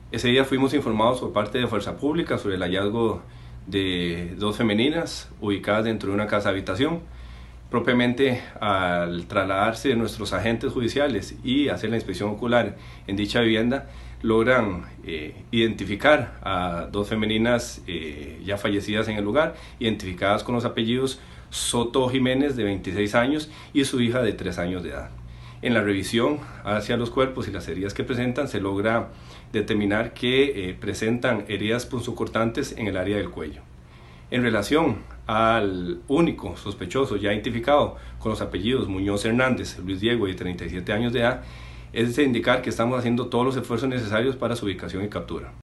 Ese día fuimos informados por parte de Fuerza Pública sobre el hallazgo de dos femeninas ubicadas dentro de una casa habitación. Propiamente, al trasladarse nuestros agentes judiciales y hacer la inspección ocular en dicha vivienda, logran identificar a dos femeninas ya fallecidas en el lugar, identificadas con los apellidos Soto Jiménez, de 26 años, y su hija, de 3 años de edad. En la revisión hacia los cuerpos y las heridas que presentan, se logra determinar que presentan heridas punzocortantes en el área del cuello. En relación al único sospechoso ya identificado con los apellidos Muñoz Hernández, Luis Diego, de 37 años de edad, es de indicar que estamos haciendo todos los esfuerzos necesarios para su ubicación y captura.